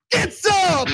Get some!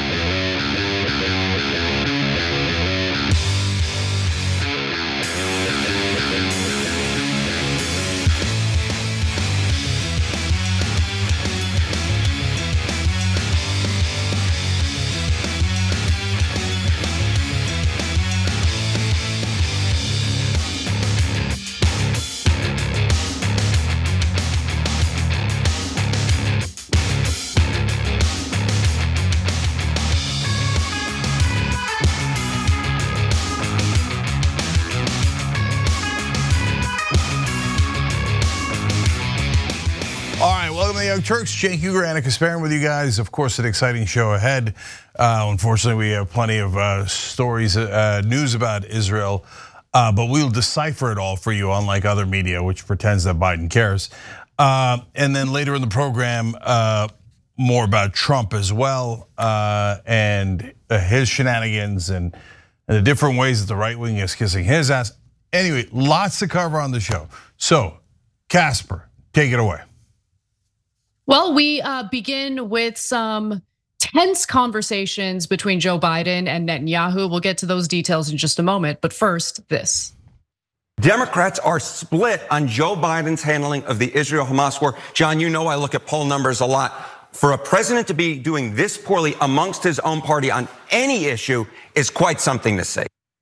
Welcome to the Young Turks. Cenk Uygur, Anna Kasparian with you guys. Of course, an exciting show ahead. Unfortunately, we have plenty of stories, news about Israel, but we'll decipher it all for you, unlike other media, which pretends that Biden cares. And then later in the program, more about Trump as well, and his shenanigans and the different ways that the right wing is kissing his ass. Anyway, lots to cover on the show. So, Casper, take it away. Well, we begin with some tense conversations between Joe Biden and Netanyahu. We'll get to those details in just a moment, but first, this. Democrats are split on Joe Biden's handling of the Israel-Hamas war. John, you know I look at poll numbers a lot. For a president to be doing this poorly amongst his own party on any issue is quite something to say.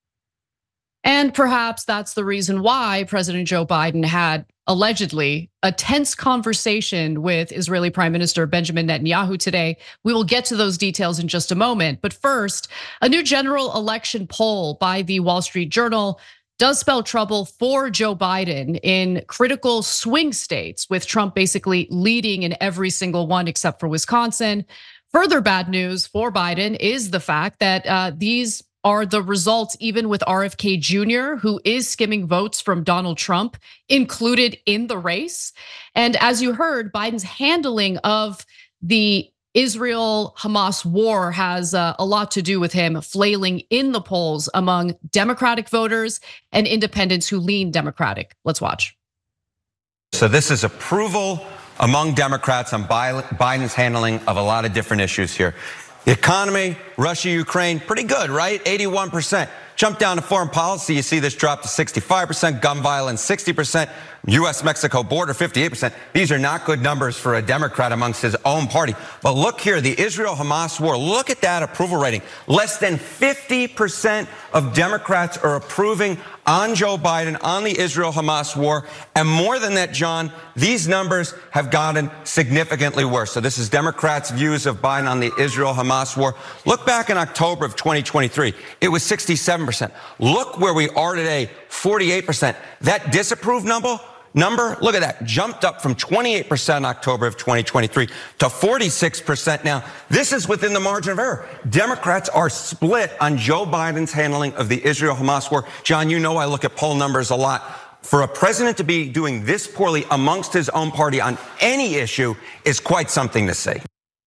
And perhaps that's the reason why President Joe Biden had allegedly a tense conversation with Israeli Prime Minister Benjamin Netanyahu today. We will get to those details in just a moment. But first, a new general election poll by the Wall Street Journal does spell trouble for Joe Biden in critical swing states, with Trump basically leading in every single one except for Wisconsin. Further bad news for Biden is the fact that these are the results even with RFK Jr., who is skimming votes from Donald Trump, included in the race. And as you heard, Biden's handling of the Israel-Hamas war has a lot to do with him flailing in the polls among Democratic voters and independents who lean Democratic. Let's watch. So this is approval among Democrats on Biden's handling of a lot of different issues here. The economy, Russia, Ukraine, pretty good, right? 81%. Jump down to foreign policy, you see this drop to 65%, gun violence 60%, US-Mexico border 58%. These are not good numbers for a Democrat amongst his own party. But look here, the Israel-Hamas war, look at that approval rating. Less than 50% of Democrats are approving on Joe Biden, on the Israel-Hamas war. And more than that, John, these numbers have gotten significantly worse. So this is Democrats' views of Biden on the Israel-Hamas war. Look back in October of 2023, it was 67%. Look where we are today, 48%. That disapproved number, look at that, jumped up from 28% in October of 2023 to 46% now. This is within the margin of error. Democrats are split on Joe Biden's handling of the Israel-Hamas war. John, you know I look at poll numbers a lot. For a president to be doing this poorly amongst his own party on any issue is quite something to say.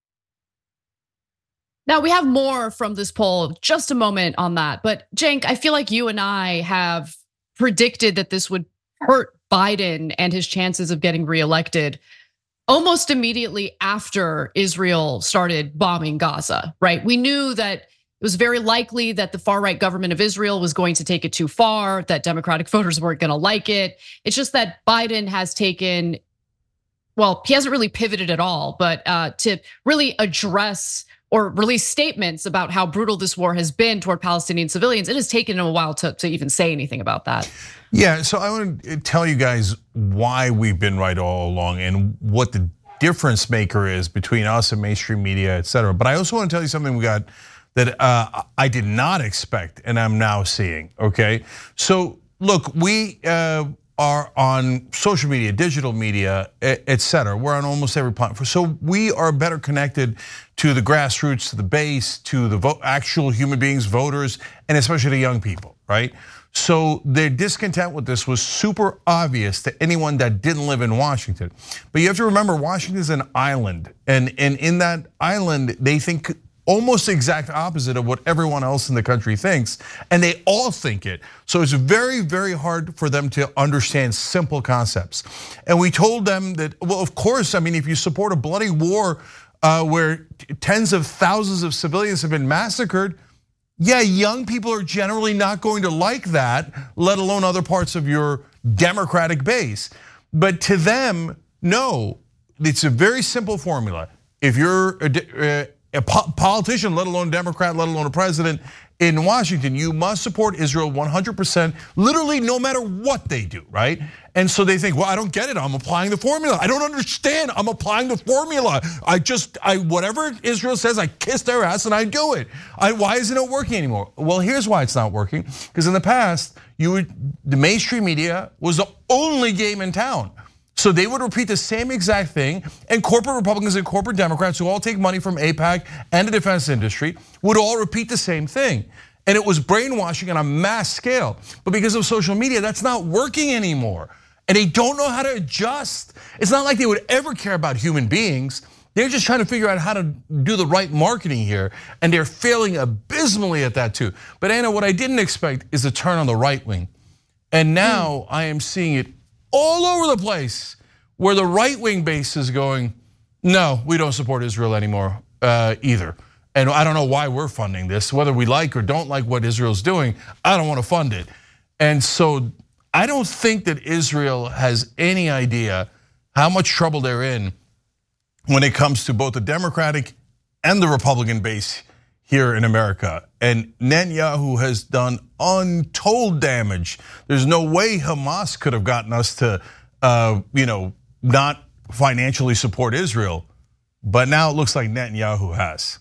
Now, we have more from this poll, just a moment on that. But Cenk, I feel like you and I have predicted that this would hurt Biden and his chances of getting reelected almost immediately after Israel started bombing Gaza, right? We knew that it was very likely that the far-right government of Israel was going to take it too far, that Democratic voters weren't gonna like it. It's just that Biden has taken, well, he hasn't really pivoted at all, but to really address or release statements about how brutal this war has been toward Palestinian civilians, it has taken him a while to even say anything about that. Yeah, so I want to tell you guys why we've been right all along and what the difference maker is between us and mainstream media, et cetera. But I also want to tell you something we got that I did not expect and I'm now seeing, okay? So look, we are on social media, digital media, et cetera. We're on almost every platform. So we are better connected to the grassroots, to the base, to the actual human beings, voters, and especially the young people, right? So their discontent with this was super obvious to anyone that didn't live in Washington. But you have to remember, Washington is an island, and in that island, they think almost the exact opposite of what everyone else in the country thinks, and they all think it. So it's very, very hard for them to understand simple concepts. And we told them that, well, of course, I mean, if you support a bloody war where tens of thousands of civilians have been massacred. Yeah, young people are generally not going to like that, let alone other parts of your Democratic base. But to them, no, it's a very simple formula. If you're a politician, let alone a Democrat, let alone a president in Washington, you must support Israel 100%, literally no matter what they do, right? And so they think, well, I don't get it, I'm applying the formula. I don't understand, I'm applying the formula. Whatever Israel says, I kiss their ass and I do it. Why isn't it working anymore? Well, here's why it's not working. Because in the past, the mainstream media was the only game in town. So they would repeat the same exact thing, and corporate Republicans and corporate Democrats who all take money from AIPAC and the defense industry would all repeat the same thing. And it was brainwashing on a mass scale. But because of social media, that's not working anymore. And they don't know how to adjust. It's not like they would ever care about human beings. They're just trying to figure out how to do the right marketing here, and they're failing abysmally at that too. But Anna, what I didn't expect is a turn on the right wing. And now I am seeing it all over the place, where the right-wing base is going, no, we don't support Israel anymore either. And I don't know why we're funding this. Whether we like or don't like what Israel's doing, I don't want to fund it. And so I don't think that Israel has any idea how much trouble they're in when it comes to both the Democratic and the Republican base here in America. And Netanyahu has done untold damage. There's no way Hamas could have gotten us to, not financially support Israel. But now it looks like Netanyahu has.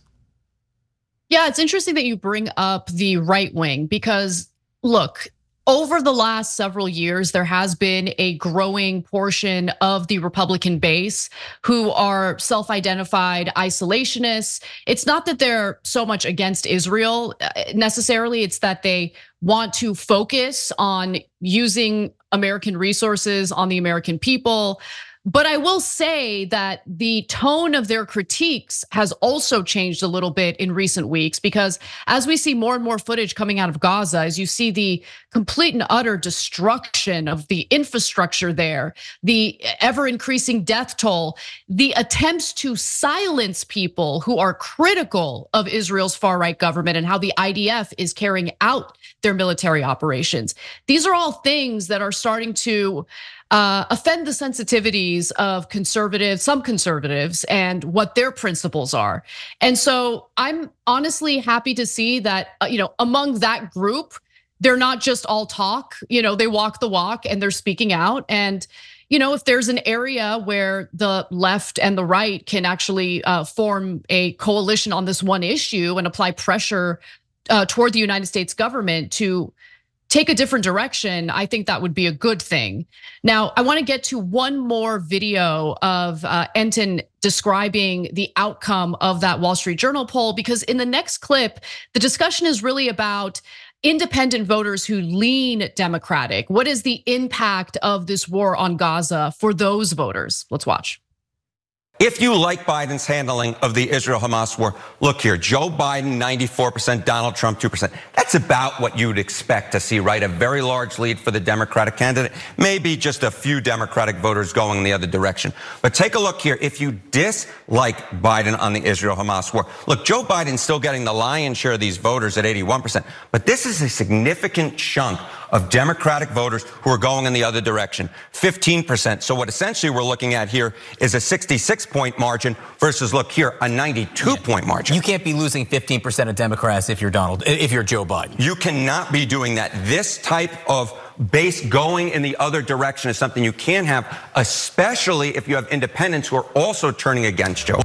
Yeah, it's interesting that you bring up the right wing because look, over the last several years, there has been a growing portion of the Republican base who are self-identified isolationists. It's not that they're so much against Israel necessarily, it's that they want to focus on using American resources on the American people. But I will say that the tone of their critiques has also changed a little bit in recent weeks, because as we see more and more footage coming out of Gaza, as you see the complete and utter destruction of the infrastructure there, the ever increasing death toll, the attempts to silence people who are critical of Israel's far right government and how the IDF is carrying out their military operations. These are all things that are starting to offend the sensitivities of some conservatives and what their principles are. And so I'm honestly happy to see that, among that group, they're not just all talk, they walk the walk and they're speaking out. And, if there's an area where the left and the right can actually form a coalition on this one issue and apply pressure toward the United States government to take a different direction, I think that would be a good thing. Now, I want to get to one more video of Entin describing the outcome of that Wall Street Journal poll, because in the next clip, the discussion is really about independent voters who lean Democratic. What is the impact of this war on Gaza for those voters? Let's watch. If you like Biden's handling of the Israel-Hamas war, look here, Joe Biden, 94%, Donald Trump, 2%. That's about what you'd expect to see, right? A very large lead for the Democratic candidate, maybe just a few Democratic voters going the other direction. But take a look here. If you dislike Biden on the Israel-Hamas war, look, Joe Biden's still getting the lion's share of these voters at 81%, but this is a significant chunk of Democratic voters who are going in the other direction, 15%. So what essentially we're looking at here is a 66-point margin versus, look here, a 92-point margin. You can't be losing 15% of Democrats if you're Joe Biden. You cannot be doing that. This type of base going in the other direction is something you can't have, especially if you have independents who are also turning against Joe.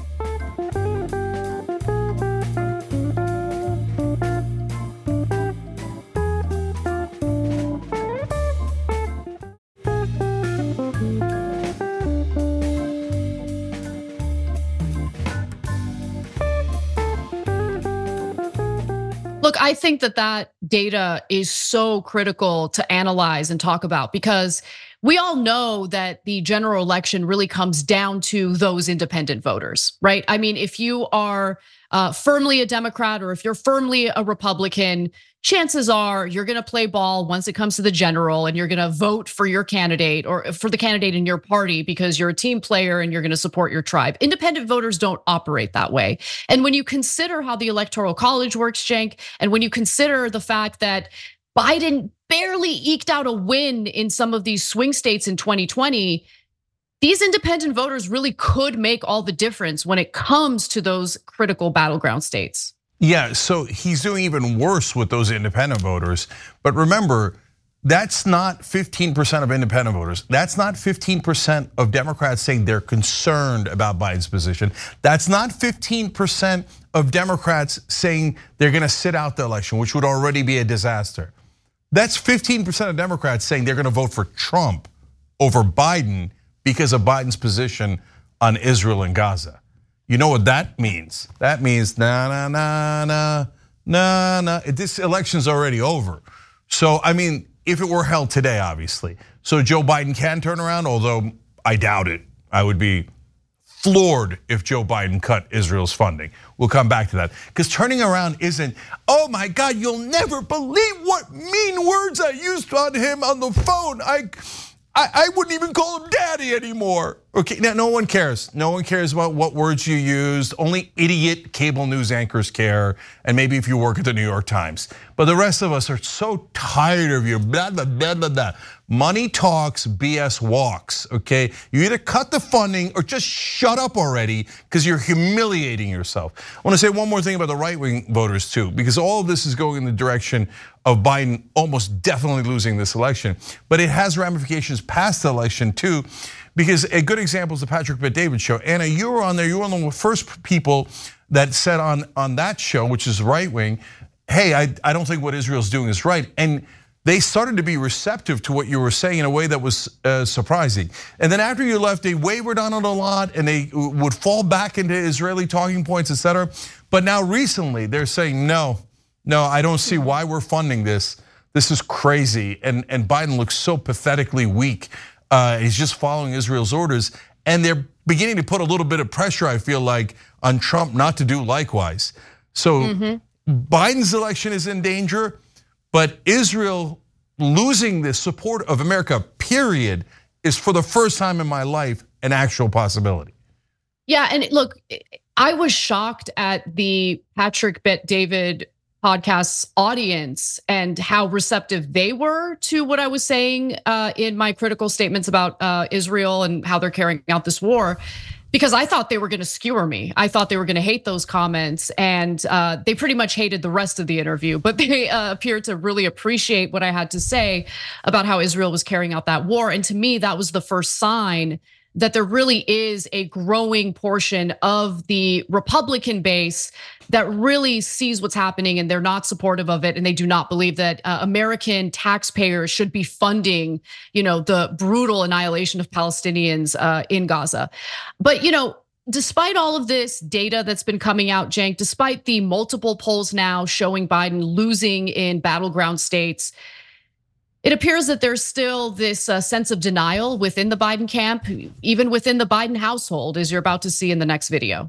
Look, I think that data is so critical to analyze and talk about, because we all know that the general election really comes down to those independent voters, right? I mean, if you are firmly a Democrat or if you're firmly a Republican, chances are you're going to play ball once it comes to the general, and you're going to vote for your candidate or for the candidate in your party because you're a team player and you're going to support your tribe. Independent voters don't operate that way. And when you consider how the Electoral College works, Cenk, and when you consider the fact that Biden barely eked out a win in some of these swing states in 2020, these independent voters really could make all the difference when it comes to those critical battleground states. Yeah, so he's doing even worse with those independent voters. But remember, that's not 15% of independent voters. That's not 15% of Democrats saying they're concerned about Biden's position. That's not 15% of Democrats saying they're gonna sit out the election, which would already be a disaster. That's 15% of Democrats saying they're gonna vote for Trump over Biden because of Biden's position on Israel and Gaza. You know what that means? That means nah. This election's already over. So, I mean, if it were held today, obviously. So Joe Biden can turn around, although I doubt it. I would be floored if Joe Biden cut Israel's funding. We'll come back to that. Because turning around isn't, oh my God, you'll never believe what mean words I used on him on the phone. I wouldn't even call him daddy anymore. Okay, now no one cares. No one cares about what words you used. Only idiot cable news anchors care, and maybe if you work at the New York Times. But the rest of us are so tired of your blah, blah, blah, blah, blah. Money talks, BS walks, okay? You either cut the funding or just shut up already because you're humiliating yourself. I wanna say one more thing about the right-wing voters too, because all of this is going in the direction of Biden almost definitely losing this election. But it has ramifications past the election too, because a good example is the Patrick Bet-David show. Anna, you were on there, you were one of the first people that said on that show, which is right-wing, hey, I don't think what Israel's doing is right. And they started to be receptive to what you were saying in a way that was surprising. And then after you left, they wavered on it a lot and they would fall back into Israeli talking points, etc. But now recently they're saying, no, I don't see why we're funding this. This is crazy. And Biden looks so pathetically weak. He's just following Israel's orders. And they're beginning to put a little bit of pressure, I feel like, on Trump not to do likewise. So Biden's election is in danger. But Israel losing the support of America, period, is for the first time in my life an actual possibility. Yeah, and look, I was shocked at the Patrick Bet-David podcast's audience and how receptive they were to what I was saying in my critical statements about Israel and how they're carrying out this war. Because I thought they were gonna skewer me. I thought they were gonna hate those comments, and they pretty much hated the rest of the interview. But they appeared to really appreciate what I had to say about how Israel was carrying out that war. And to me, that was the first sign that there really is a growing portion of the Republican base that really sees what's happening and they're not supportive of it, and they do not believe that American taxpayers should be funding, the brutal annihilation of Palestinians in Gaza. But despite all of this data that's been coming out, Cenk, despite the multiple polls now showing Biden losing in battleground states, it appears that there's still this sense of denial within the Biden camp, even within the Biden household, as you're about to see in the next video.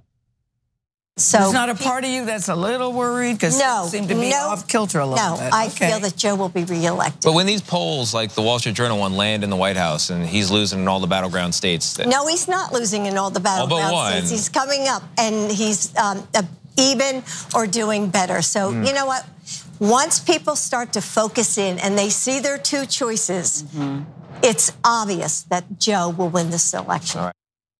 So there's not a part of you that's a little worried because you seem to be off kilter a little bit. No, I feel that Joe will be reelected. But when these polls, like the Wall Street Journal one, land in the White House and he's losing in all the battleground states. No, he's not losing in all the battleground states. He's coming up and he's even or doing better. So you know what? Once people start to focus in and they see their two choices, it's obvious that Joe will win this election. All right.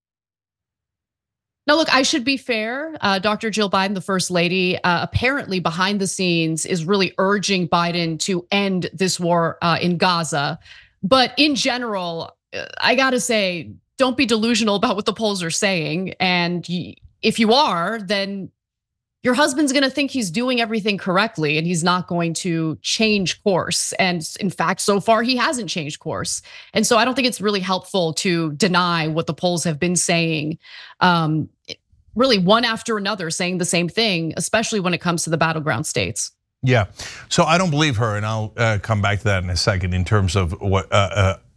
Now, look, I should be fair. Dr. Jill Biden, the first lady, apparently behind the scenes is really urging Biden to end this war in Gaza. But in general, I gotta say, don't be delusional about what the polls are saying. And if you are, then your husband's gonna think he's doing everything correctly and he's not going to change course. And in fact, so far he hasn't changed course. And so I don't think it's really helpful to deny what the polls have been saying. Really one after another saying the same thing, especially when it comes to the battleground states. Yeah, so I don't believe her, and I'll come back to that in a second in terms of what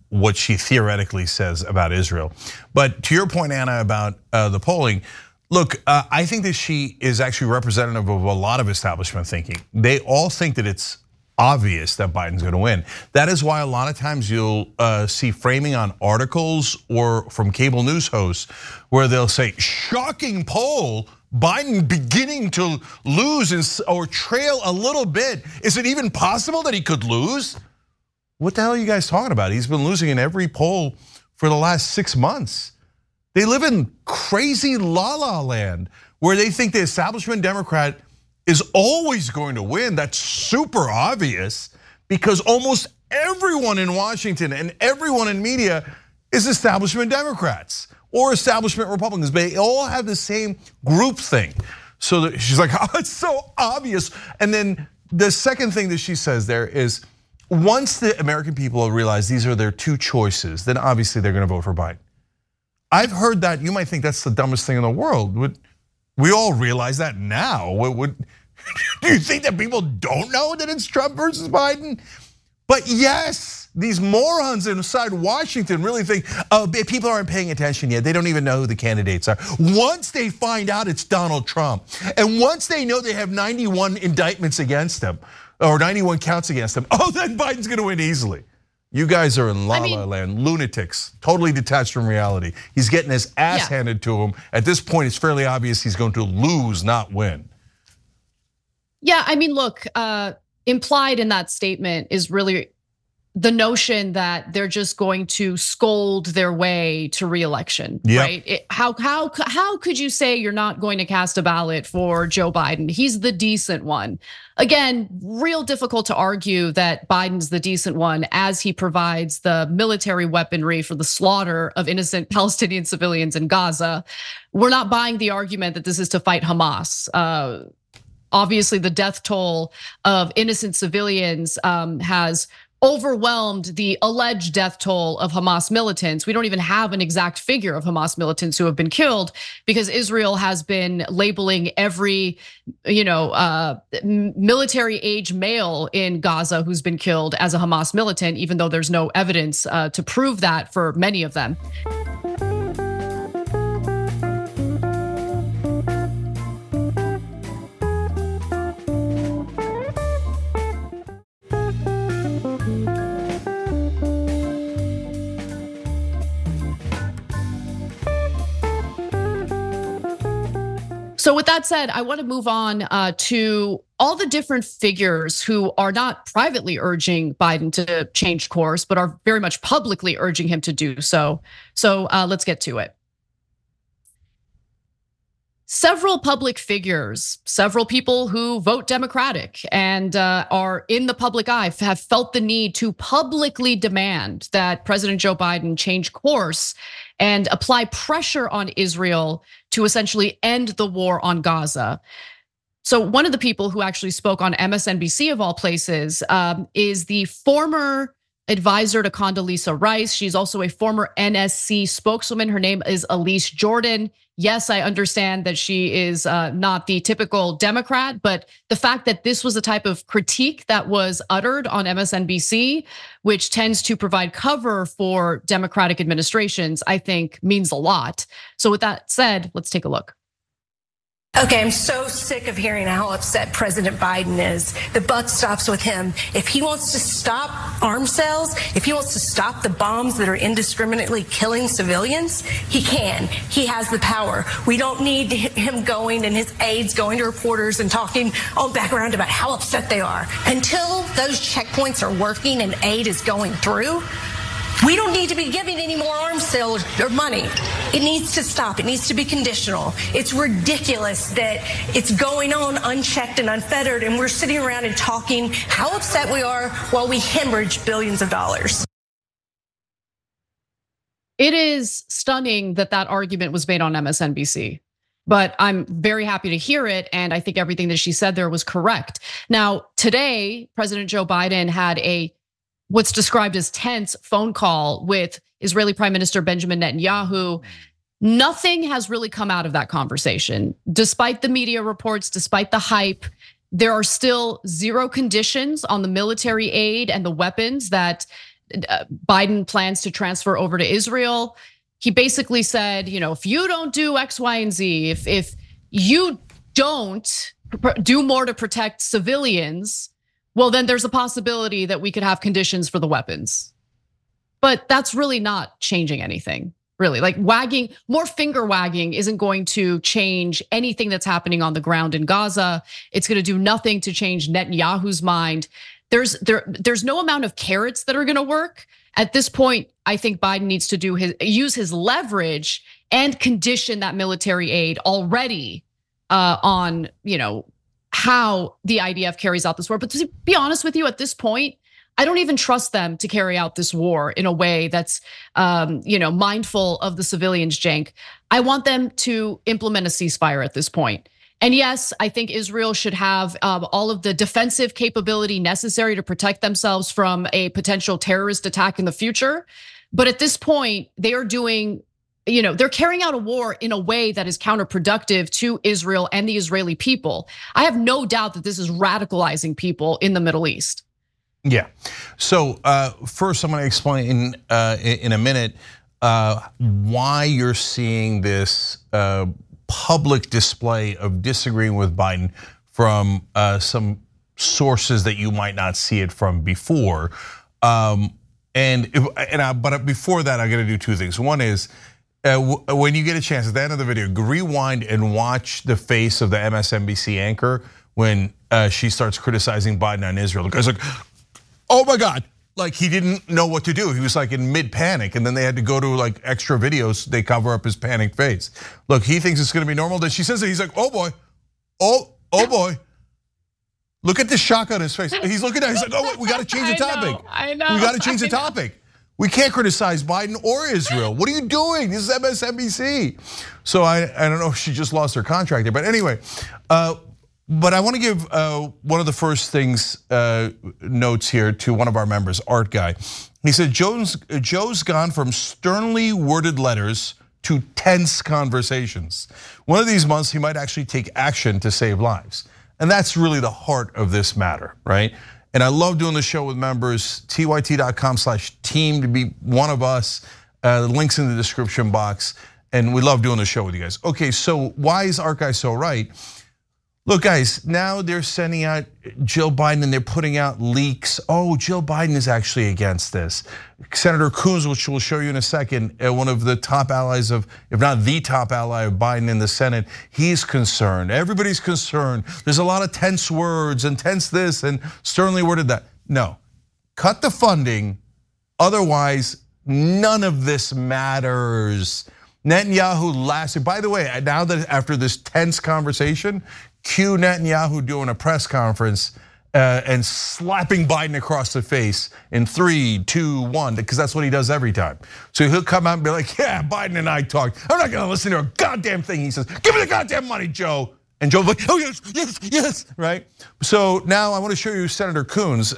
what she theoretically says about Israel. But to your point, Anna, about the polling, look, I think that she is actually representative of a lot of establishment thinking. They all think that it's obvious that Biden's gonna win. That is why a lot of times you'll see framing on articles or from cable news hosts where they'll say, shocking poll, Biden beginning to lose or trail a little bit. Is it even possible that he could lose? What the hell are you guys talking about? He's been losing in every poll for the last 6 months. They live in crazy la-la land where they think the establishment Democrat is always going to win. That's super obvious because almost everyone in Washington and everyone in media is establishment Democrats or establishment Republicans. They all have the same group thing. So she's like, oh, it's so obvious. And then the second thing that she says there is, once the American people realize these are their two choices, then obviously they're gonna vote for Biden. I've heard that. You might think that's the dumbest thing in the world. We all realize that now. Do you think that people don't know that it's Trump versus Biden? But yes, these morons inside Washington really think, oh, people aren't paying attention yet. They don't even know who the candidates are. Once they find out it's Donald Trump, and once they know they have 91 indictments against them, or 91 counts against them, oh, then Biden's gonna win easily. You guys are in la-la land, lunatics, totally detached from reality. He's getting his ass handed to him. At this point, it's fairly obvious he's going to lose, not win. Yeah, I mean, look, implied in that statement is really the notion that they're just going to scold their way to re-election, right? How could you say you're not going to cast a ballot for Joe Biden? He's the decent one. Again, real difficult to argue that Biden's the decent one as he provides the military weaponry for the slaughter of innocent Palestinian civilians in Gaza. We're not buying the argument that this is to fight Hamas. Obviously, the death toll of innocent civilians has overwhelmed the alleged death toll of Hamas militants. We don't even have an exact figure of Hamas militants who have been killed because Israel has been labeling every, military age male in Gaza who's been killed as a Hamas militant, even though there's no evidence to prove that for many of them. So with that said, I want to move on to all the different figures who are not privately urging Biden to change course, but are very much publicly urging him to do so. So let's get to it. Several public figures, several people who vote Democratic and are in the public eye have felt the need to publicly demand that President Joe Biden change course and apply pressure on Israel to essentially end the war on Gaza. So one of the people who actually spoke on MSNBC of all places is the former advisor to Condoleezza Rice. She's also a former NSC spokeswoman. Her name is Elise Jordan. Yes, I understand that she is not the typical Democrat, but the fact that this was the type of critique that was uttered on MSNBC, which tends to provide cover for Democratic administrations, I think means a lot. So with that said, let's take a look. Okay, I'm so sick of hearing how upset President Biden is. The buck stops with him. If he wants to stop arms sales, if he wants to stop the bombs that are indiscriminately killing civilians, he can. He has the power. We don't need him going and his aides going to reporters and talking on background about how upset they are. Until those checkpoints are working and aid is going through, we don't need to be giving any more arms sales or money. It needs to stop. It needs to be conditional. It's ridiculous that it's going on unchecked and unfettered, and we're sitting around and talking how upset we are while we hemorrhage billions of dollars. It is stunning that that argument was made on MSNBC. But I'm very happy to hear it, and I think everything that she said there was correct. Now, today, President Joe Biden had what's described as tense phone call with Israeli Prime Minister Benjamin Netanyahu. Nothing has really come out of that conversation. Despite the media reports, despite the hype, there are still zero conditions on the military aid and the weapons that Biden plans to transfer over to Israel. He basically said, if you don't do X, Y, and Z, if you don't do more to protect civilians, well, then there's a possibility that we could have conditions for the weapons. But that's really not changing anything, really. Like more finger wagging isn't going to change anything that's happening on the ground in Gaza. It's going to do nothing to change Netanyahu's mind. There's no amount of carrots that are going to work. At this point, I think Biden needs to use his leverage and condition that military aid already on, how the IDF carries out this war. But to be honest with you, at this point, I don't even trust them to carry out this war in a way that's, mindful of the civilians, Cenk. I want them to implement a ceasefire at this point. And yes, I think Israel should have all of the defensive capability necessary to protect themselves from a potential terrorist attack in the future. But at this point, they are doing, they're carrying out a war in a way that is counterproductive to Israel and the Israeli people. I have no doubt that this is radicalizing people in the Middle East. Yeah. So first, I'm going to explain in a minute why you're seeing this public display of disagreeing with Biden from some sources that you might not see it from before. But before that, I got to do two things. One is when you get a chance at the end of the video, rewind and watch the face of the MSNBC anchor when she starts criticizing Biden on Israel. The guy's like, oh my God. Like he didn't know what to do. He was like in mid panic, and then they had to go to like extra videos. They cover up his panicked face. Look, he thinks it's gonna be normal. Then she says it, he's like, oh boy, oh boy. Look at the shock on his face. He's looking at it, he's like, oh wait, we gotta change the topic. I know. We gotta change the topic. We can't criticize Biden or Israel. What are you doing? This is MSNBC. So I don't know if she just lost her contract there, but anyway. But I want to give one of the first things notes here to one of our members, Art Guy. He said, Joe's gone from sternly worded letters to tense conversations. One of these months, he might actually take action to save lives. And that's really the heart of this matter, right? And I love doing the show with members, tyt.com/team to be one of us. The link's in the description box. And we love doing the show with you guys. Okay, so why is Art Guy so right? Look, guys, now they're sending out Jill Biden and they're putting out leaks. Oh, Jill Biden is actually against this. Senator Coons, which we'll show you in a second, one of the top allies of, if not the top ally of Biden in the Senate, he's concerned. Everybody's concerned. There's a lot of tense words and tense this and sternly worded that. No, cut the funding. Otherwise, none of this matters. Netanyahu lasted, by the way, now that after this tense conversation, cue Netanyahu doing a press conference and slapping Biden across the face in 3, 2, 1, because that's what he does every time. So he'll come out and be like, yeah, Biden and I talked. I'm not gonna listen to a goddamn thing he says. Give me the goddamn money, Joe. And Joe's like, oh yes, yes, yes, right? So now I want to show you Senator Coons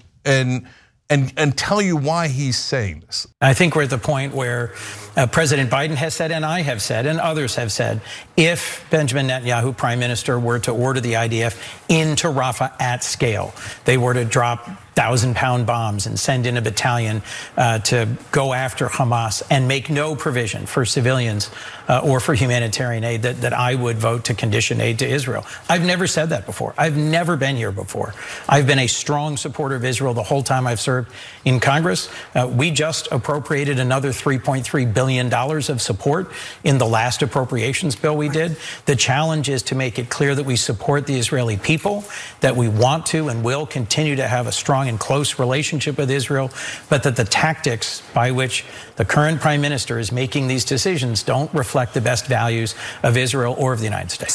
and tell you why he's saying this. I think we're at the point where President Biden has said, and I have said, and others have said, if Benjamin Netanyahu, prime minister, were to order the IDF into Rafah at scale, they were to drop 1,000-pound bombs and send in a battalion to go after Hamas and make no provision for civilians or for humanitarian aid, that I would vote to condition aid to Israel. I've never said that before. I've never been here before. I've been a strong supporter of Israel the whole time I've served in Congress. We just appropriated another $3.3 billion of support in the last appropriations bill we did. The challenge is to make it clear that we support the Israeli people, that we want to and will continue to have a strong and close relationship with Israel, but that the tactics by which the current prime minister is making these decisions don't reflect the best values of Israel or of the United States.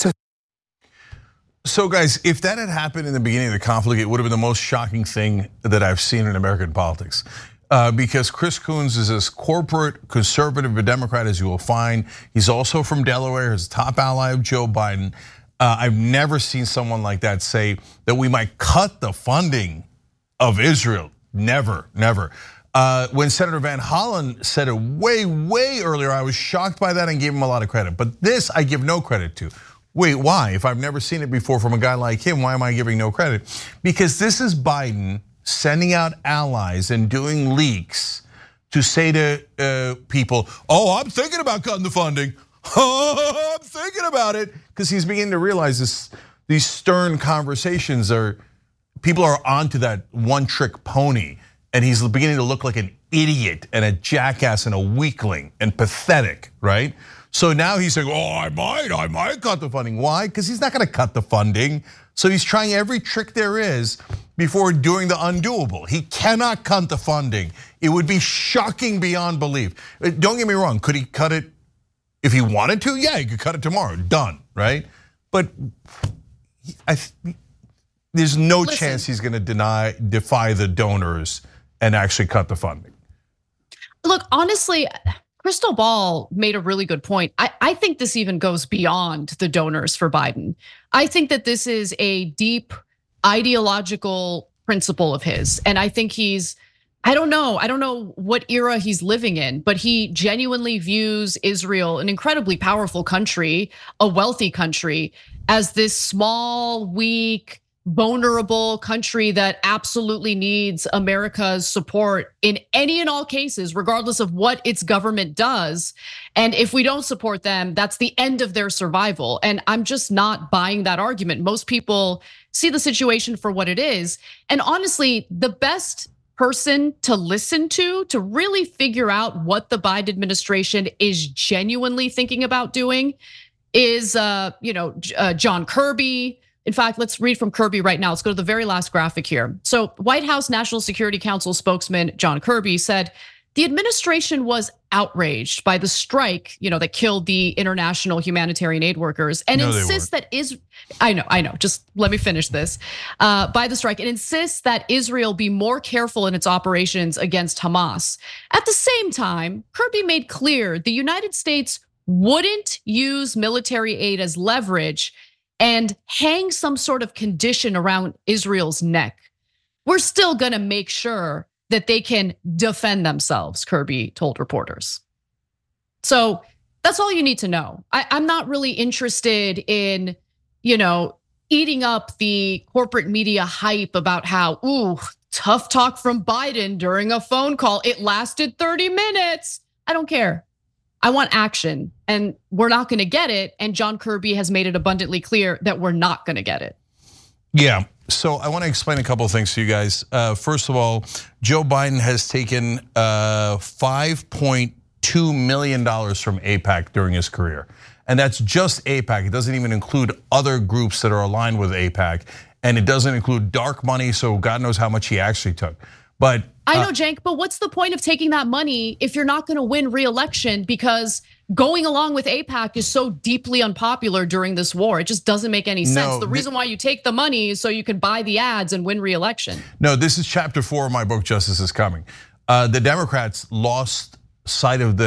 So guys, if that had happened in the beginning of the conflict, it would have been the most shocking thing that I've seen in American politics. Because Chris Coons is as corporate, conservative a Democrat as you will find. He's also from Delaware, he's a top ally of Joe Biden. I've never seen someone like that say that we might cut the funding of Israel. Never, never. When Senator Van Hollen said it way, way earlier, I was shocked by that and gave him a lot of credit. But this I give no credit to. Wait, why? If I've never seen it before from a guy like him, why am I giving no credit? Because this is Biden sending out allies and doing leaks to say to people, oh, I'm thinking about cutting the funding. I'm thinking about it. Because he's beginning to realize these stern conversations people are onto that one-trick pony. And he's beginning to look like an idiot and a jackass and a weakling and pathetic, right? So now he's saying, oh, I might cut the funding. Why? Because he's not gonna cut the funding. So he's trying every trick there is before doing the undoable. He cannot cut the funding. It would be shocking beyond belief. Don't get me wrong, could he cut it if he wanted to? Yeah, he could cut it tomorrow, done, right? But there's no chance he's gonna defy the donors and actually cut the funding. Look, honestly, Crystal Ball made a really good point. I think this even goes beyond the donors for Biden. I think that this is a deep ideological principle of his. And I think I don't know what era he's living in, but he genuinely views Israel, an incredibly powerful country, a wealthy country, as this small, weak, vulnerable country that absolutely needs America's support in any and all cases, regardless of what its government does. And if we don't support them, that's the end of their survival. And I'm just not buying that argument. Most people see the situation for what it is. And honestly, the best person to listen to really figure out what the Biden administration is genuinely thinking about doing is John Kirby. In fact, let's read from Kirby right now. Let's go to the very last graphic here. So White House National Security Council spokesman John Kirby said the administration was outraged by the strike, that killed the international humanitarian aid workers, and insists that I know. Just let me finish this. By the strike, and insists that Israel be more careful in its operations against Hamas. At the same time, Kirby made clear the United States wouldn't use military aid as leverage and hang some sort of condition around Israel's neck. We're still gonna make sure that they can defend themselves, Kirby told reporters. So that's all you need to know. I'm not really interested in, eating up the corporate media hype about how, tough talk from Biden during a phone call. It lasted 30 minutes. I don't care. I want action, and we're not gonna get it. And John Kirby has made it abundantly clear that we're not gonna get it. Yeah, so I wanna explain a couple of things to you guys. First of all, Joe Biden has taken $5.2 million from AIPAC during his career. And that's just AIPAC. It doesn't even include other groups that are aligned with AIPAC. And it doesn't include dark money, so God knows how much he actually took. But I know, Cenk, but what's the point of taking that money if you're not gonna win re-election? Because going along with AIPAC is so deeply unpopular during this war. It just doesn't make any sense. The reason why you take the money is so you can buy the ads and win re-election. No, this is chapter 4 of my book, Justice is Coming. The Democrats lost sight of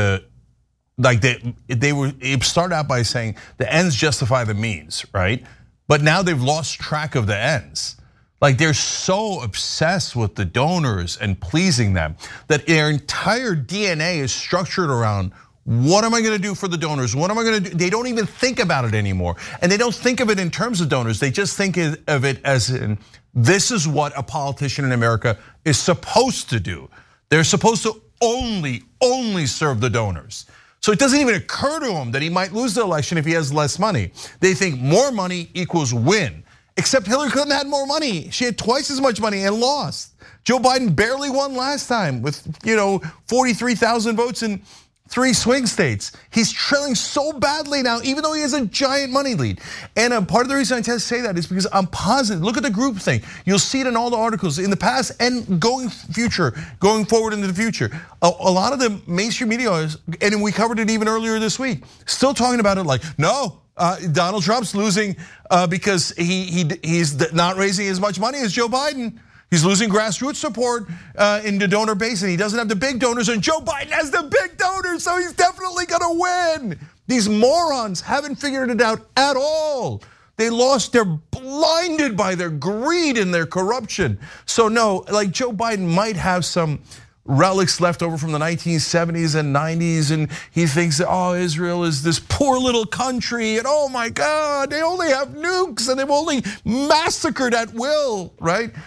it started out by saying the ends justify the means, right? But now they've lost track of the ends. Like they're so obsessed with the donors and pleasing them that their entire DNA is structured around what am I gonna do for the donors? What am I gonna do? They don't even think about it anymore. And they don't think of it in terms of donors. They just think of it as in, this is what a politician in America is supposed to do. They're supposed to only serve the donors. So it doesn't even occur to them that he might lose the election if he has less money. They think more money equals win. Except Hillary Clinton had more money. She had twice as much money and lost. Joe Biden barely won last time with 43,000 votes in 3 swing states. He's trailing so badly now, even though he has a giant money lead. And part of the reason I tend to say that is because I'm positive. Look at the group thing. You'll see it in all the articles in the past and going forward into the future. A lot of the mainstream media, and we covered it even earlier this week, still talking about it like, no, Donald Trump's losing because he's not raising as much money as Joe Biden. He's losing grassroots support in the donor base, and he doesn't have the big donors, and Joe Biden has the big donors, so he's definitely gonna win. These morons haven't figured it out at all. They're blinded by their greed and their corruption. So no, like Joe Biden might have some relics left over from the 1970s and 90s, and he thinks that, Israel is this poor little country, and oh my God, they only have nukes and they've only massacred at will, right?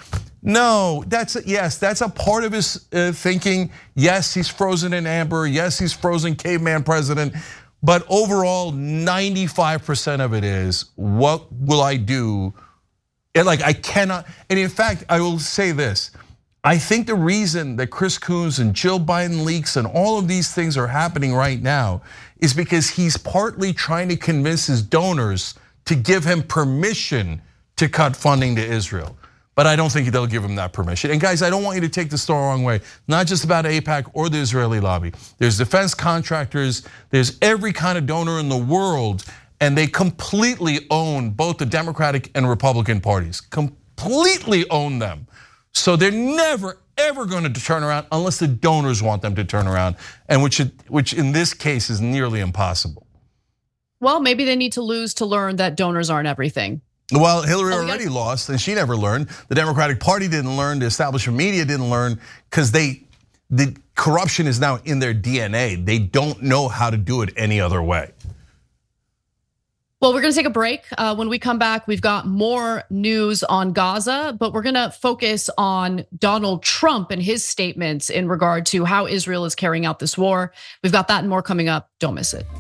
No, that's a part of his thinking. Yes, he's frozen in amber. Yes, he's frozen caveman president. But overall, 95% of it is, what will I do? And like, I cannot, and in fact, I will say this. I think the reason that Chris Coons and Jill Biden leaks and all of these things are happening right now is because he's partly trying to convince his donors to give him permission to cut funding to Israel. But I don't think they'll give him that permission. And guys, I don't want you to take this the wrong way. Not just about AIPAC or the Israeli lobby. There's defense contractors, there's every kind of donor in the world, and they completely own both the Democratic and Republican parties. Completely own them. So they're never, ever going to turn around unless the donors want them to turn around, and which in this case is nearly impossible. Well, maybe they need to lose to learn that donors aren't everything. Well, Hillary already lost, and she never learned. The Democratic Party didn't learn. The establishment media didn't learn, because the corruption is now in their DNA. They don't know how to do it any other way. Well, we're gonna take a break. When we come back, we've got more news on Gaza, but we're gonna focus on Donald Trump and his statements in regard to how Israel is carrying out this war. We've got that and more coming up. Don't miss it.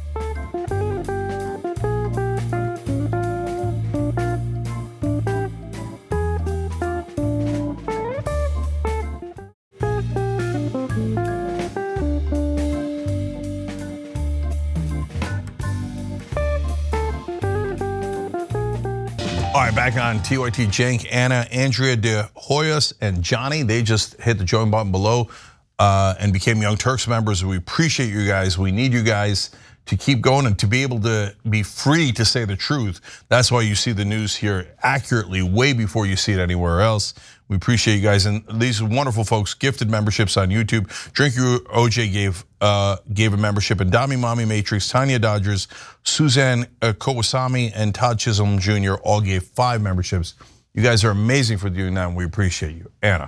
All right, back on TYT. Cenk, Anna, Andrea De Hoyos, and Johnny, they just hit the join button below and became Young Turks members. We appreciate you guys. We need you guys to keep going and to be able to be free to say the truth. That's why you see the news here accurately way before you see it anywhere else. We appreciate you guys, and these wonderful folks gifted memberships on YouTube. Drink Your OJ gave a membership, and Dami Mommy Matrix, Tanya Dodgers, Suzanne Kawasami, and Todd Chisholm Jr. all gave 5 memberships. You guys are amazing for doing that, and we appreciate you. Anna.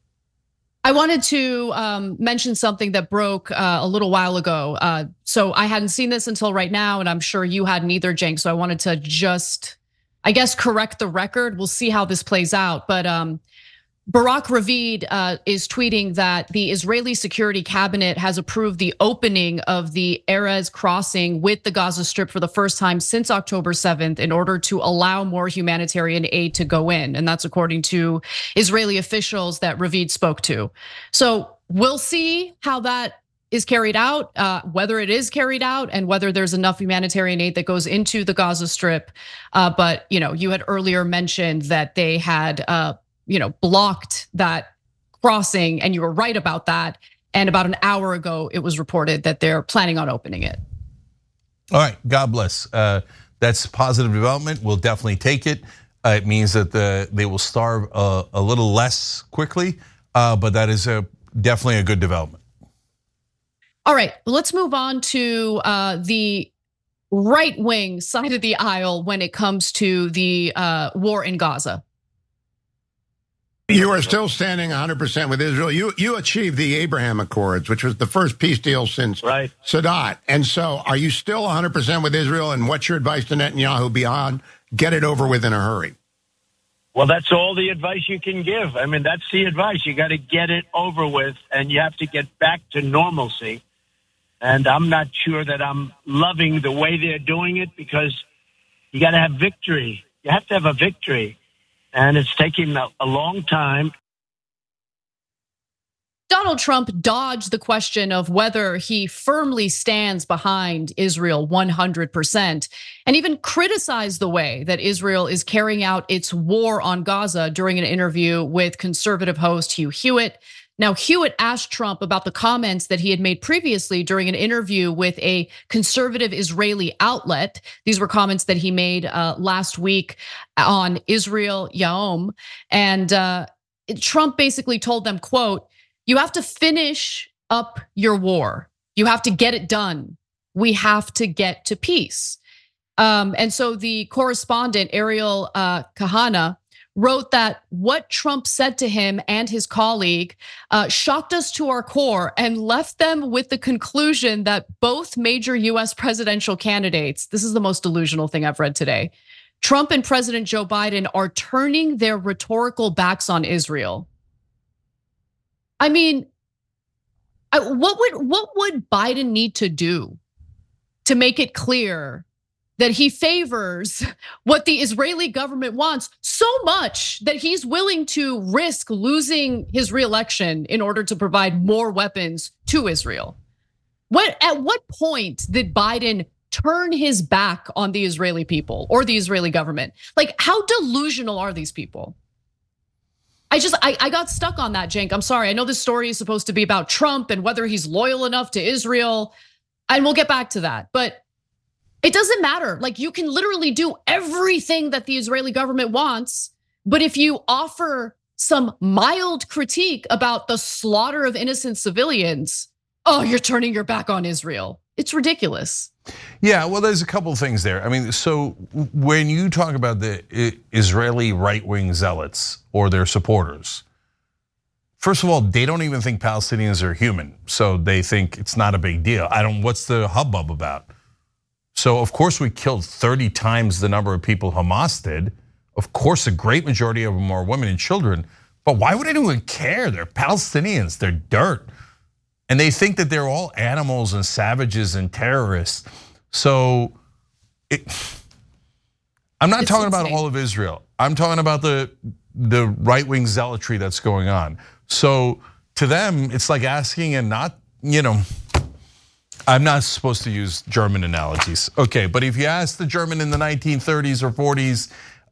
I wanted to mention something that broke a little while ago. So I hadn't seen this until right now, and I'm sure you hadn't either, Cenk. So I wanted to just, I guess, correct the record. We'll see how this plays out. But Barak Ravid is tweeting that the Israeli Security Cabinet has approved the opening of the Erez crossing with the Gaza Strip for the first time since October 7th in order to allow more humanitarian aid to go in. And that's according to Israeli officials that Ravid spoke to. So we'll see how that is carried out, whether it is carried out and whether there's enough humanitarian aid that goes into the Gaza Strip. But you had earlier mentioned that they had blocked that crossing, and you were right about that. And about an hour ago, it was reported that they're planning on opening it. All right, God bless. That's positive development. We'll definitely take it. It means that they will starve a little less quickly, but that is definitely a good development. All right, let's move on to the right-wing side of the aisle when it comes to the war in Gaza. You are still standing 100% with Israel. You achieved the Abraham Accords, which was the first peace deal since Sadat. And so are you still 100% with Israel? And what's your advice to Netanyahu beyond get it over with in a hurry? Well, that's all the advice you can give. I mean, that's the advice. You got to get it over with, and you have to get back to normalcy. And I'm not sure that I'm loving the way they're doing it, because you got to have victory. You have to have a victory. And it's taking a long time. Donald Trump dodged the question of whether he firmly stands behind Israel 100%, and even criticized the way that Israel is carrying out its war on Gaza during an interview with conservative host Hugh Hewitt. Now, Hewitt asked Trump about the comments that he had made previously during an interview with a conservative Israeli outlet. These were comments that he made last week on Israel Yaom. And Trump basically told them, quote, "You have to finish up your war. You have to get it done. We have to get to peace." And so the correspondent, Ariel Kahana, wrote that what Trump said to him and his colleague shocked us to our core and left them with the conclusion that both major US presidential candidates, this is the most delusional thing I've read today, Trump and President Joe Biden are turning their rhetorical backs on Israel. I mean, what would Biden need to do to make it clear that he favors what the Israeli government wants so much that he's willing to risk losing his reelection in order to provide more weapons to Israel? At what point did Biden turn his back on the Israeli people or the Israeli government? Like, how delusional are these people? I got stuck on that, Cenk. I'm sorry. I know this story is supposed to be about Trump and whether he's loyal enough to Israel, and we'll get back to that. But it doesn't matter. Like, you can literally do everything that the Israeli government wants, but if you offer some mild critique about the slaughter of innocent civilians, oh, you're turning your back on Israel. It's ridiculous. Yeah, well, there's a couple of things there. I mean, so when you talk about the Israeli right-wing zealots or their supporters, first of all, they don't even think Palestinians are human. So they think it's not a big deal. What's the hubbub about? So of course we killed 30 times the number of people Hamas did. Of course, a great majority of them are women and children. But why would anyone care? They're Palestinians, they're dirt. And they think that they're all animals and savages and terrorists. So I'm not talking about all of Israel. I'm talking about the right-wing zealotry that's going on. So to them, it's like asking and not, I'm not supposed to use German analogies. Okay, but if you ask the German in the 1930s or 40s,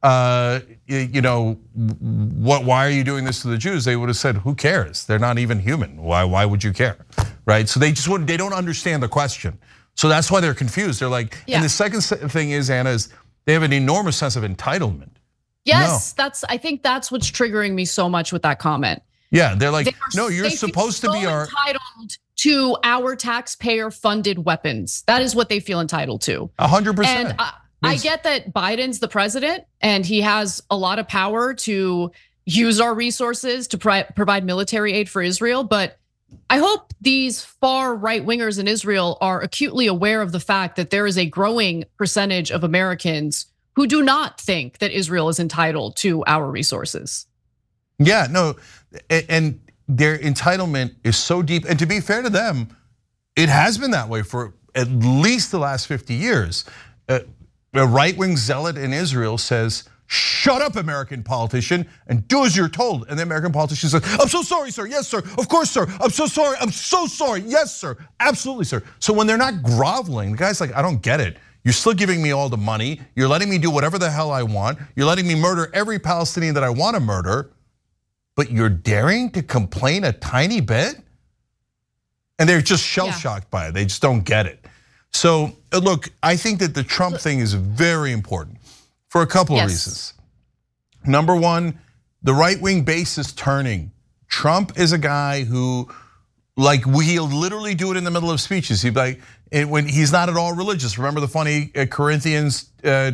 why are you doing this to the Jews? They would have said, who cares? They're not even human. Why would you care, right? So they don't understand the question. So that's why they're confused. They're like, and the second thing is, Anna, is they have an enormous sense of entitlement. Yes, I think that's what's triggering me so much with that comment. Yeah, they're like, no, you're supposed to be entitled to our taxpayer-funded weapons. That is what they feel entitled to. 100%. And I get that Biden's the president and he has a lot of power to use our resources to provide military aid for Israel, but I hope these far right-wingers in Israel are acutely aware of the fact that there is a growing percentage of Americans who do not think that Israel is entitled to our resources. Yeah, no, and their entitlement is so deep. And to be fair to them, it has been that way for at least the last 50 years. A right-wing zealot in Israel says, shut up, American politician, and do as you're told. And the American politician says, I'm so sorry, sir. Yes, sir. Of course, sir. I'm so sorry. I'm so sorry. Yes, sir. Absolutely, sir. So when they're not groveling, the guy's like, I don't get it. You're still giving me all the money. You're letting me do whatever the hell I want. You're letting me murder every Palestinian that I want to murder. But you're daring to complain a tiny bit? And they're just shell-shocked by it. They just don't get it. So look, I think that the Trump thing is very important for a couple of reasons. Number one, the right-wing base is turning. Trump is a guy who, he'll literally do it in the middle of speeches. He'd be like, when he's not at all religious. Remember the funny Corinthians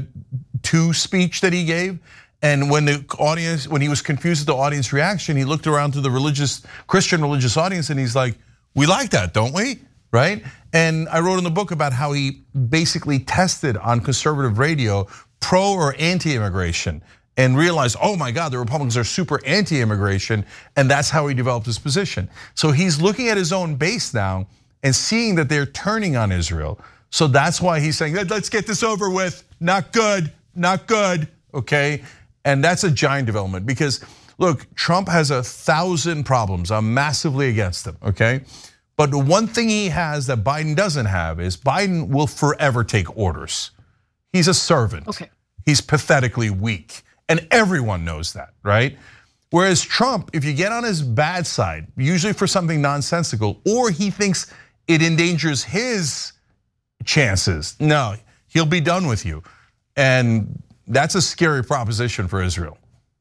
2 speech that he gave? And when he was confused at the audience reaction, he looked around to the Christian religious audience and he's like, we like that, don't we? Right? And I wrote in the book about how he basically tested on conservative radio pro or anti-immigration and realized, oh my God, the Republicans are super anti-immigration, and that's how he developed his position. So he's looking at his own base now and seeing that they're turning on Israel. So that's why he's saying, let's get this over with, not good, okay? And that's a giant development because look, Trump has 1,000 problems. I'm massively against him, okay? But the one thing he has that Biden doesn't have is Biden will forever take orders. He's a servant. Okay. He's pathetically weak. And everyone knows that, right? Whereas Trump, if you get on his bad side, usually for something nonsensical, or he thinks it endangers his chances, no, he'll be done with you. And that's a scary proposition for Israel.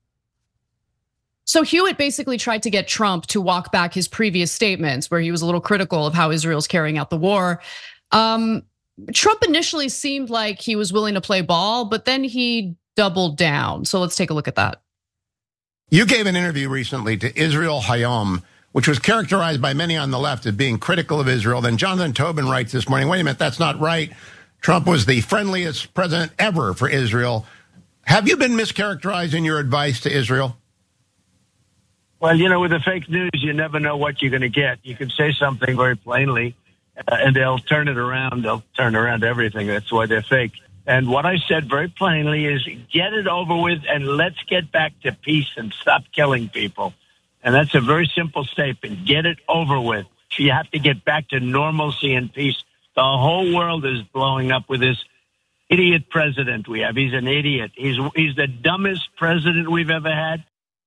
So Hewitt basically tried to get Trump to walk back his previous statements where he was a little critical of how Israel's carrying out the war. Trump initially seemed like he was willing to play ball, but then he doubled down. So let's take a look at that. You gave an interview recently to Israel Hayom, which was characterized by many on the left as being critical of Israel. Then Jonathan Tobin writes this morning, wait a minute, that's not right. Trump was the friendliest president ever for Israel. Have you been mischaracterizing your advice to Israel? Well, with the fake news, you never know what you're going to get. You can say something very plainly, and they'll turn it around. They'll turn around everything. That's why they're fake. And what I said very plainly is get it over with and let's get back to peace and stop killing people. And that's a very simple statement. Get it over with. You have to get back to normalcy and peace. The whole world is blowing up with this idiot president we have. He's an idiot. He's the dumbest president we've ever had.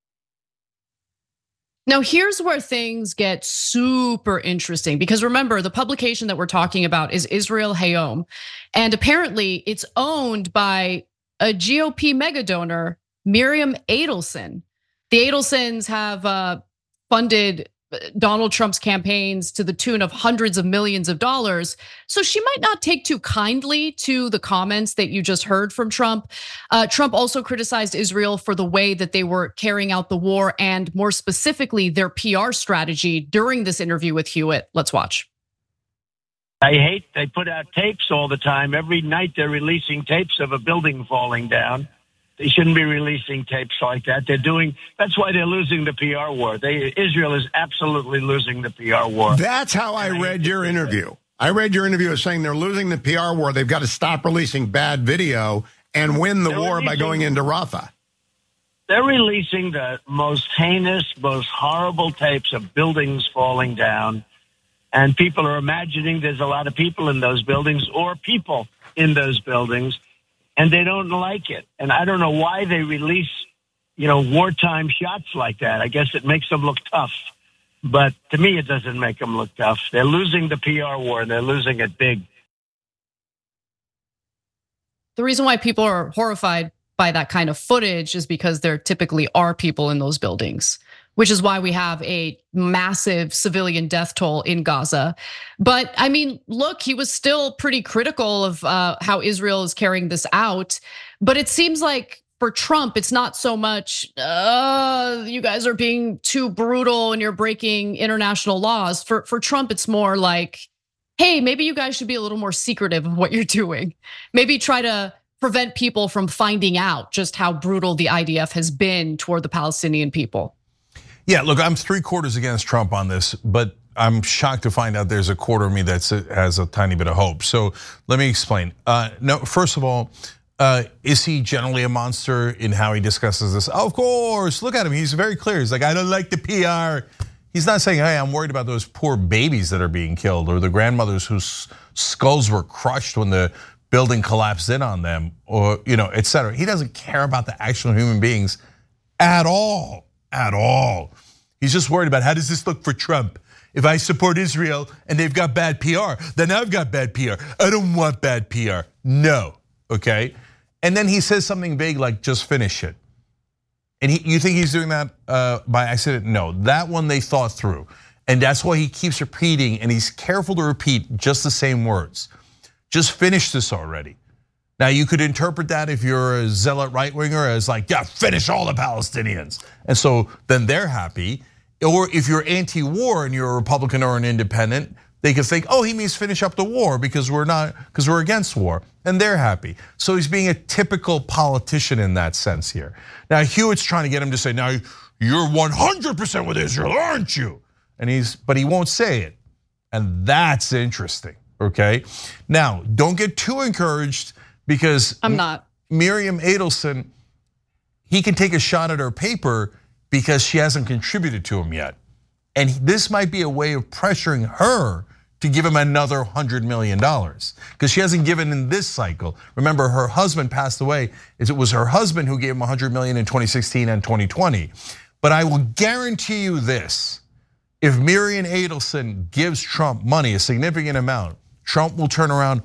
Now, here's where things get super interesting, because remember, the publication that we're talking about is Israel Hayom, and apparently it's owned by a GOP mega donor, Miriam Adelson. The Adelsons have funded Donald Trump's campaigns to the tune of hundreds of millions of dollars. So she might not take too kindly to the comments that you just heard from Trump. Trump also criticized Israel for the way that they were carrying out the war, and more specifically, their PR strategy during this interview with Hewitt. Let's watch. They put out tapes all the time. Every night they're releasing tapes of a building falling down. They shouldn't be releasing tapes like that. That's why they're losing the PR war. Israel is absolutely losing the PR war. That's how I read your interview. I read your interview as saying they're losing the PR war. They've got to stop releasing bad video and win the war by going into Rafah. They're releasing the most heinous, most horrible tapes of buildings falling down. And people are imagining there's a lot of people in those buildings or people in those buildings. And they don't like it. And I don't know why they release, wartime shots like that. I guess it makes them look tough. But to me, it doesn't make them look tough. They're losing the PR war. They're losing it big. The reason why people are horrified by that kind of footage is because there typically are people in those buildings, which is why we have a massive civilian death toll in Gaza. But I mean, look, he was still pretty critical of how Israel is carrying this out. But it seems like for Trump, it's not so much, you guys are being too brutal and you're breaking international laws. For Trump, it's more like, hey, maybe you guys should be a little more secretive of what you're doing. Maybe try to prevent people from finding out just how brutal the IDF has been toward the Palestinian people. Yeah, look, I'm 3/4 against Trump on this, but I'm shocked to find out there's a quarter of me that has a tiny bit of hope. So let me explain. No, first of all, is he generally a monster in how he discusses this? Of course, look at him. He's very clear. He's like, I don't like the PR. He's not saying, hey, I'm worried about those poor babies that are being killed or the grandmothers whose skulls were crushed when the building collapsed in on them, or et cetera. He doesn't care about the actual human beings at all. At all. He's just worried about how does this look for Trump? If I support Israel and they've got bad PR, then I've got bad PR. I don't want bad PR. No, okay? And then he says something vague like, just finish it. And you think he's doing that by accident? No, that one they thought through. And that's why he keeps repeating, and he's careful to repeat just the same words. Just finish this already. Now, you could interpret that if you're a zealot right-winger as like, yeah, finish all the Palestinians. And so then they're happy. Or if you're anti-war and you're a Republican or an independent, they could think, oh, he means finish up the war because we're against war. And they're happy. So he's being a typical politician in that sense here. Now, Hewitt's trying to get him to say, now you're 100% with Israel, aren't you? But he won't say it. And that's interesting, okay? Now, don't get too encouraged, because I'm not. Miriam Adelson, he can take a shot at her paper because she hasn't contributed to him yet. And this might be a way of pressuring her to give him another $100 million, because she hasn't given in this cycle. Remember, her husband passed away. It was her husband who gave him $100 million in 2016 and 2020. But I will guarantee you this, if Miriam Adelson gives Trump money, a significant amount, Trump will turn around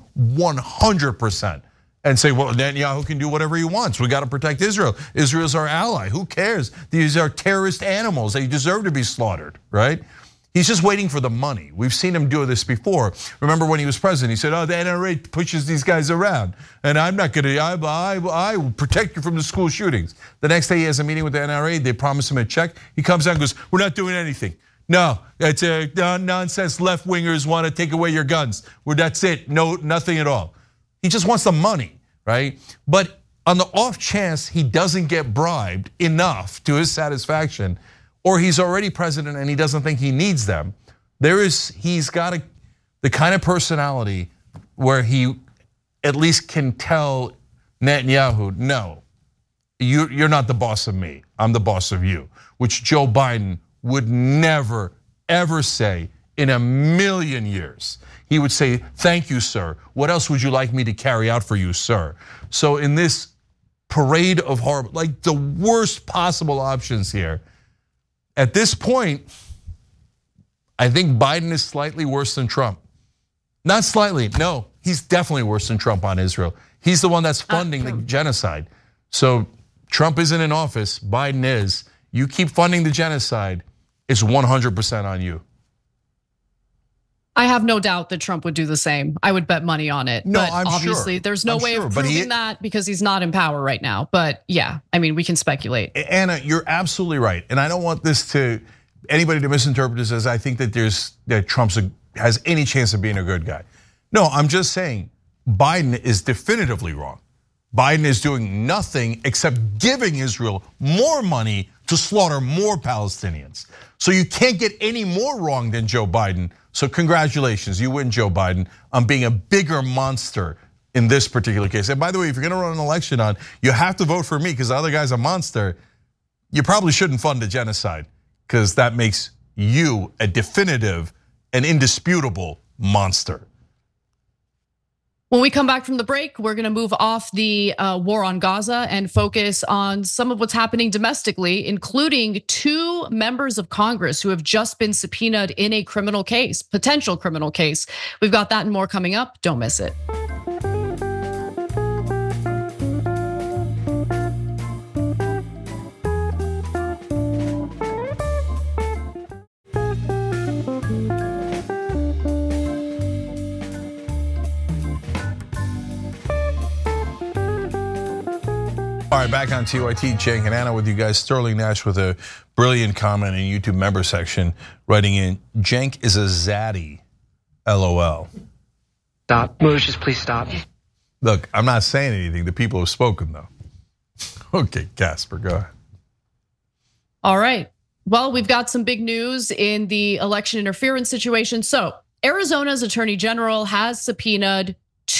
100%. And say, well, Netanyahu can do whatever he wants. We got to protect Israel. Israel's our ally. Who cares? These are terrorist animals. They deserve to be slaughtered, right? He's just waiting for the money. We've seen him do this before. Remember when he was president, he said, oh, the NRA pushes these guys around. And I'm not gonna, I will protect you from the school shootings. The next day he has a meeting with the NRA. They promise him a check. He comes out and goes, we're not doing anything. No, it's a nonsense. Left wingers want to take away your guns. That's it. No, nothing at all. He just wants the money, right? But on the off chance he doesn't get bribed enough to his satisfaction, or he's already president and he doesn't think he needs them, he's got the kind of personality where he at least can tell Netanyahu, no, you're not the boss of me, I'm the boss of you, which Joe Biden would never, ever say in a million years. He would say, thank you, sir. What else would you like me to carry out for you, sir? So in this parade of horrible, like the worst possible options here, at this point, I think Biden is slightly worse than Trump. Not slightly, no, he's definitely worse than Trump on Israel. He's the one that's funding the genocide. So Trump isn't in office, Biden is. You keep funding the genocide, it's 100% on you. I have no doubt that Trump would do the same. I would bet money on it. No, but I'm obviously sure. There's no way of proving that because he's not in power right now. But yeah, I mean, we can speculate. Anna, you're absolutely right. And I don't want anybody to misinterpret this as I think that Trump has any chance of being a good guy. No, I'm just saying Biden is definitively wrong. Biden is doing nothing except giving Israel more money to slaughter more Palestinians. So you can't get any more wrong than Joe Biden. So congratulations, you win, Joe Biden, on being a bigger monster in this particular case. And by the way, if you're gonna run an election you have to vote for me because the other guy's a monster. You probably shouldn't fund a genocide because that makes you a definitive and indisputable monster. When we come back from the break, we're gonna move off the war on Gaza and focus on some of what's happening domestically, including 2 members of Congress who have just been subpoenaed in a criminal case, potential criminal case. We've got that and more coming up, don't miss it. All right, back on TYT, Cenk and Anna with you guys. Sterling Nash with a brilliant comment in YouTube member section, writing in, Cenk is a zaddy, LOL. Stop, Moses, please stop. Look, I'm not saying anything. The people have spoken though. Okay, Casper, go ahead. All right, well, we've got some big news in the election interference situation. So Arizona's Attorney General has subpoenaed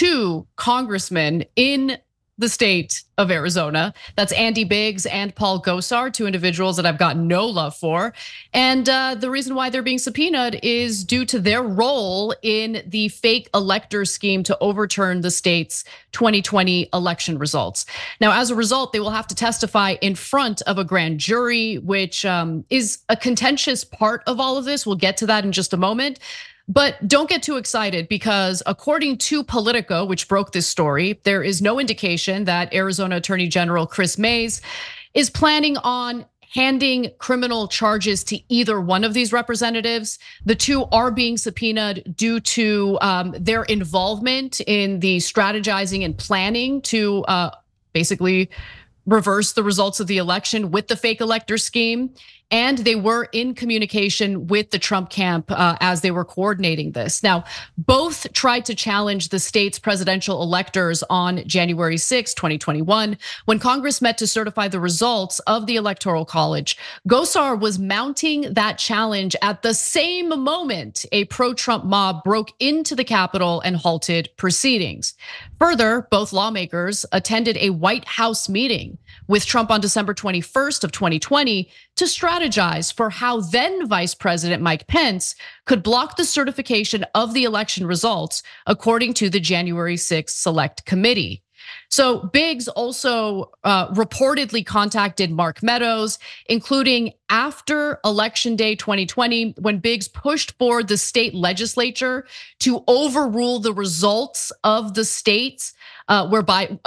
2 congressmen in the state of Arizona. That's Andy Biggs and Paul Gosar, 2 individuals that I've got no love for. And the reason why they're being subpoenaed is due to their role in the fake elector scheme to overturn the state's 2020 election results. Now, as a result, they will have to testify in front of a grand jury, which is a contentious part of all of this. We'll get to that in just a moment. But don't get too excited because according to Politico, which broke this story, there is no indication that Arizona Attorney General Chris Mays is planning on handing criminal charges to either one of these representatives. The 2 are being subpoenaed due to their involvement in the strategizing and planning to basically reverse the results of the election with the fake elector scheme. And they were in communication with the Trump camp as they were coordinating this. Now, both tried to challenge the state's presidential electors on January 6, 2021, when Congress met to certify the results of the Electoral College. Gosar was mounting that challenge at the same moment a pro-Trump mob broke into the Capitol and halted proceedings. Further, both lawmakers attended a White House meeting with Trump on December 21st of 2020 to strategize for how then Vice President Mike Pence could block the certification of the election results, according to the January 6th Select Committee. So Biggs also reportedly contacted Mark Meadows, including after Election Day 2020, when Biggs pushed for the state legislature to overrule the results of the states where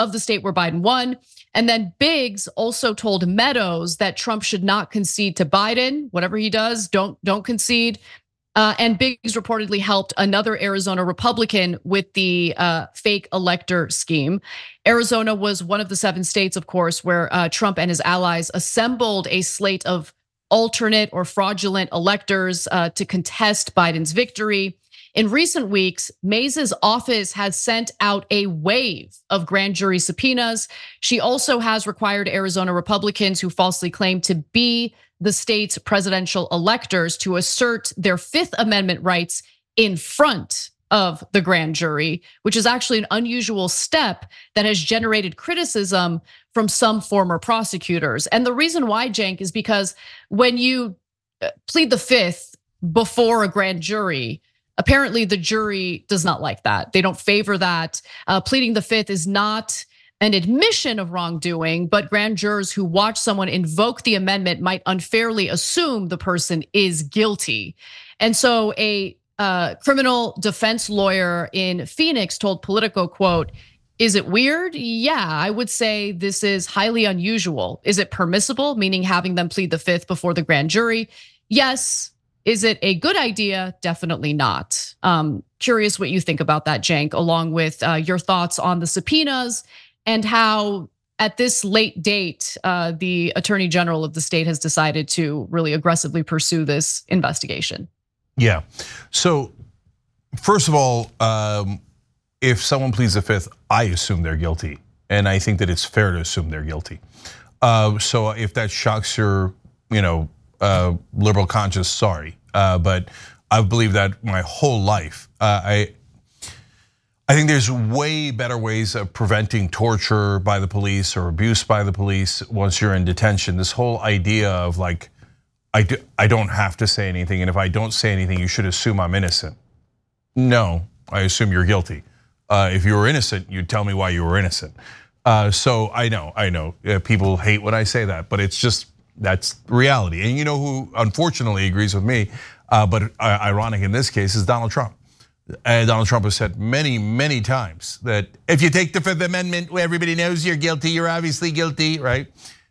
Biden won. And then Biggs also told Meadows that Trump should not concede to Biden. Whatever he does, don't concede. And Biggs reportedly helped another Arizona Republican with the fake elector scheme. Arizona was one of the 7 states, of course, where Trump and his allies assembled a slate of alternate or fraudulent electors to contest Biden's victory. In recent weeks, Mays's office has sent out a wave of grand jury subpoenas. She also has required Arizona Republicans who falsely claim to be the state's presidential electors to assert their Fifth Amendment rights in front of the grand jury, which is actually an unusual step that has generated criticism from some former prosecutors. And the reason why, Cenk, is because when you plead the Fifth before a grand jury, apparently the jury does not like that. They don't favor that. Pleading the Fifth is not an admission of wrongdoing, but grand jurors who watch someone invoke the amendment might unfairly assume the person is guilty. And so a criminal defense lawyer in Phoenix told Politico, quote, "Is it weird? Yeah, I would say this is highly unusual. Is it permissible, meaning having them plead the Fifth before the grand jury? Yes. Is it a good idea? Definitely not." Curious what you think about that, Cenk, along with your thoughts on the subpoenas and how at this late date, the Attorney General of the state has decided to really aggressively pursue this investigation. Yeah, so first of all, if someone pleads the Fifth, I assume they're guilty. And I think that it's fair to assume they're guilty. So if that shocks your, liberal conscience, sorry. But I've believed that my whole life. I think there's way better ways of preventing torture by the police or abuse by the police once you're in detention. This whole idea of like, I don't have to say anything, and if I don't say anything, you should assume I'm innocent. No, I assume you're guilty. If you were innocent, you'd tell me why you were innocent. So I know, people hate when I say that, but it's just, that's reality. And you know who unfortunately agrees with me, but ironic in this case, is Donald Trump. And Donald Trump has said many, many times that if you take the Fifth Amendment, everybody knows you're guilty, you're obviously guilty, right?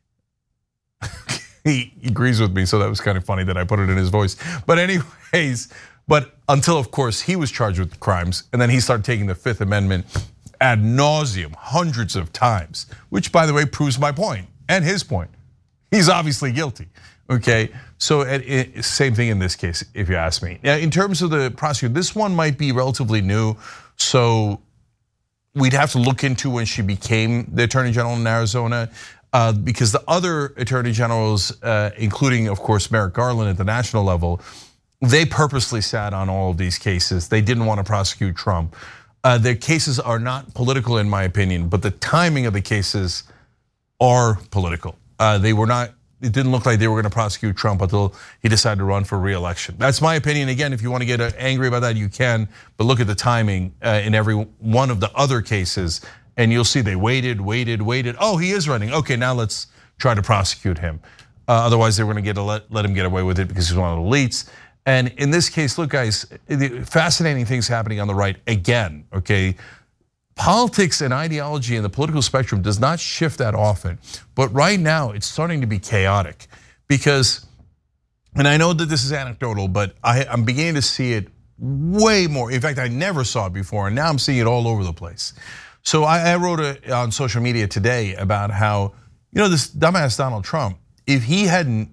He agrees with me, so that was kind of funny that I put it in his voice. But anyways, until of course he was charged with crimes, and then he started taking the Fifth Amendment ad nauseum hundreds of times, which by the way proves my point and his point. He's obviously guilty, okay? So same thing in this case, if you ask me. In terms of the prosecutor, this one might be relatively new, so we'd have to look into when she became the Attorney General in Arizona. Because the other attorney generals, including of course Merrick Garland at the national level, they purposely sat on all of these cases. They didn't want to prosecute Trump. Their cases are not political in my opinion, but the timing of the cases are political. They were not, it didn't look like they were going to prosecute Trump until he decided to run for re-election. That's my opinion. Again, if you want to get angry about that, you can, but look at the timing in every one of the other cases. And you'll see they waited. Oh, he is running. Okay, now let's try to prosecute him. Otherwise, they were going to let him get away with it because he's one of the elites. And in this case, look, guys, fascinating things happening on the right again. Okay, politics and ideology in the political spectrum does not shift that often, but right now it's starting to be chaotic because, and I know that this is anecdotal, but I'm beginning to see it way more. In fact, I never saw it before, and now I'm seeing it all over the place. So I wrote on social media today about how, this dumbass Donald Trump, if he hadn't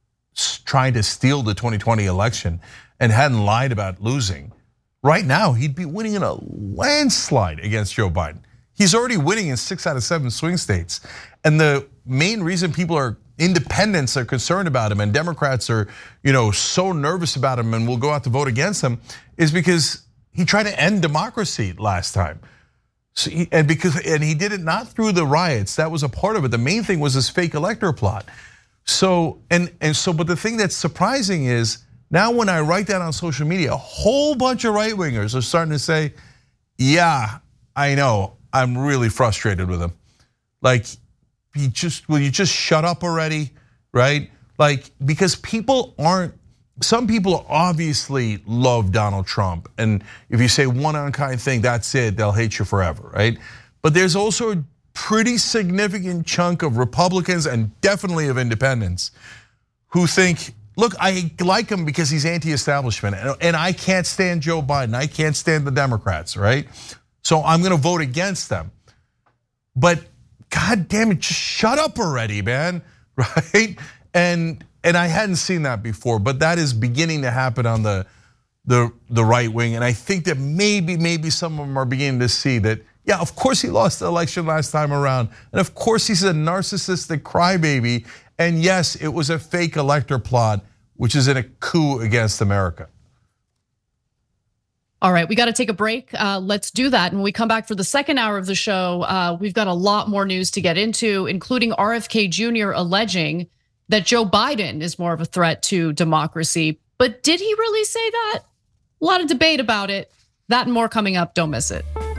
tried to steal the 2020 election and hadn't lied about losing, right now he'd be winning in a landslide against Joe Biden. He's already winning in 6 out of 7 swing states. And the main reason independents are concerned about him and Democrats are, so nervous about him and will go out to vote against him is because he tried to end democracy last time. So he did it not through the riots. That was a part of it. The main thing was this fake elector plot. So but the thing that's surprising is now when I write that on social media, a whole bunch of right wingers are starting to say, "Yeah, I know. I'm really frustrated with him. Like, will you just shut up already, right? Like because some people obviously love Donald Trump, and if you say one unkind thing, that's it, they'll hate you forever, right? But there's also a pretty significant chunk of Republicans and definitely of independents who think, look, I like him because he's anti-establishment, and I can't stand Joe Biden, I can't stand the Democrats, right? So I'm gonna vote against them. But God damn it, just shut up already, man, right? And I hadn't seen that before, but that is beginning to happen on the the right wing. And I think that maybe some of them are beginning to see that, yeah, of course he lost the election last time around. And of course he's a narcissistic crybaby. And yes, it was a fake elector plot, which is in a coup against America. All right, we got to take a break. Let's do that. And when we come back for the second hour of the show, we've got a lot more news to get into, including RFK Jr. alleging that Joe Biden is more of a threat to democracy. But did he really say that? A lot of debate about it. That and more coming up. Don't miss it.